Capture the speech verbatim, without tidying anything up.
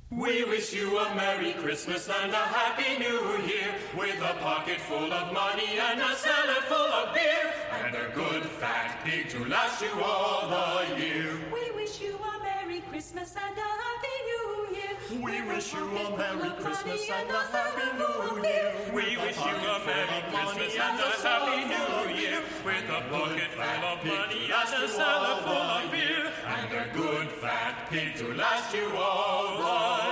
We wish you a Merry Christmas and a Happy New Year, with a pocket full of money and a cellar full of beer, and a good fat pig to last you all the year. We wish you a Merry Christmas and a Happy New Year. We wish you a Merry Christmas and a Happy New Year. We wish you a Merry Christmas and a Happy New Year, with a pocket full of money and a cellar full of beer, and a good fat pig to last you all the year.